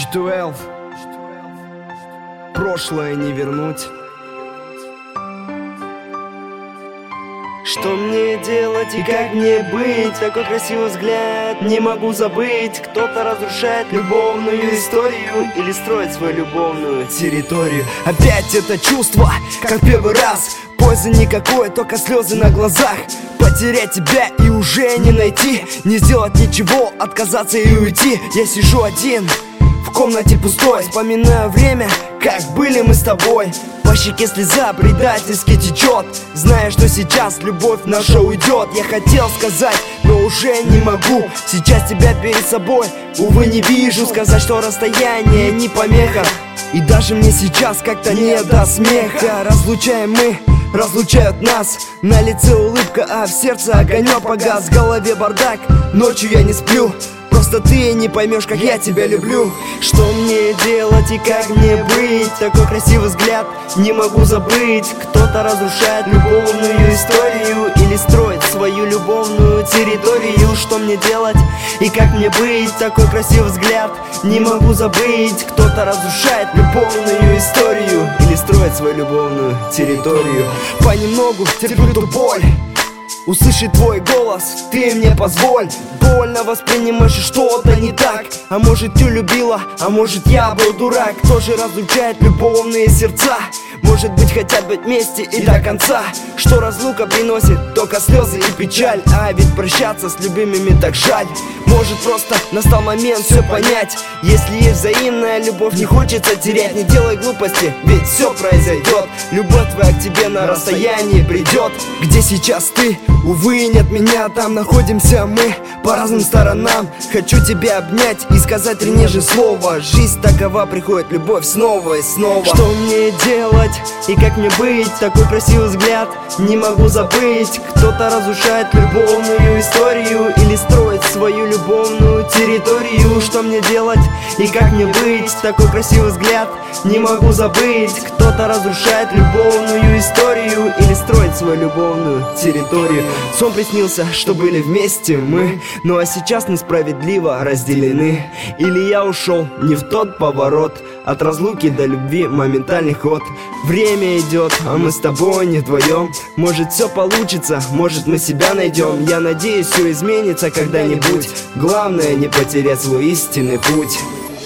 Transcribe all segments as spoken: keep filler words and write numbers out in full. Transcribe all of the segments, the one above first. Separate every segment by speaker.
Speaker 1: джи двенадцать. Прошлое не вернуть. Что мне делать и как мне быть? Такой красивый взгляд не могу забыть. Кто-то разрушает любовную историю или строит свою любовную территорию. Опять это чувство, как первый раз. Пользы никакой, только слезы на глазах. Потерять тебя и уже не найти. Не сделать ничего, отказаться и уйти. Я сижу один в комнате пустой, вспоминаю время, как были мы с тобой. По щеке слеза предательски течет, зная, что сейчас любовь наша уйдет. Я хотел сказать, но уже не могу. Сейчас тебя перед собой, увы, не вижу. Сказать, что расстояние не помеха, и даже мне сейчас как-то не до смеха. Разлучаем мы, разлучают нас. На лице улыбка, а в сердце огонек погас. В голове бардак, ночью я не сплю. Просто ты не поймешь, как я тебя люблю. Что мне делать и как мне быть? Такой красивый взгляд не могу забыть. Кто-то разрушает любовную историю или строит свою любовную территорию. Что мне делать и как мне быть? Такой красивый взгляд не могу забыть. Кто-то разрушает любовную историю или строит свою любовную территорию. Понемногу терплю ту боль, услышать твой голос, ты мне позволь. Больно воспринимаешь, что-то не так. А может, ты любила, а может, я был дурак. Кто же разлучает любовные сердца? Может быть, хотят быть вместе и до конца. Что разлука приносит только слезы и печаль. А ведь прощаться с любимыми так жаль. Может, просто настал момент все понять. Если есть взаимная любовь, не хочется терять. Не делай глупости, ведь все произойдет. Любовь твоя к тебе на расстоянии придет. Где сейчас ты? Увы, нет меня, там находимся мы по разным сторонам. Хочу тебя обнять и сказать три нежных слова. Жизнь такова, приходит любовь снова и снова. Что мне делать и как мне быть? Такой красивый взгляд не могу забыть. Кто-то разрушает любовную историю или строит свою любовную территорию. Что мне делать и как мне быть? Такой красивый взгляд не могу забыть. Кто-то разрушает любовную историю или строит свою любовную территорию. Сон приснился, что были вместе мы, ну а сейчас несправедливо разделены. Или я ушел не в тот поворот, от разлуки до любви моментальный ход. Время идет, а мы с тобой не вдвоем. Может, все получится, может, мы себя найдем. Я надеюсь, все изменится когда-нибудь. Главное, не потерять свой истинный путь.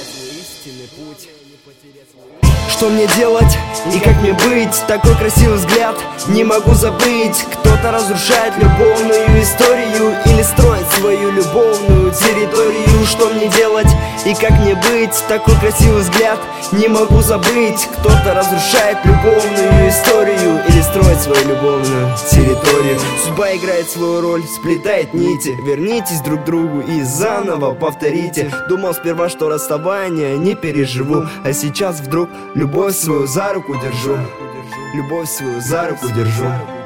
Speaker 1: Что мне делать и как мне быть? Такой красивый взгляд не могу забыть. Кто-то разрушает любовную историю или строит свою любовную территорию. Что мне делать и как мне быть? Такой красивый взгляд не могу забыть. Кто-то разрушает любовную историю или строит свою любовную территорию. Судьба играет свою роль, сплетает нити. Вернитесь друг к другу и заново повторите. Думал сперва, что расставание не переживу, а сейчас вдруг любовь свою за руку держу. Любовь свою за руку держу.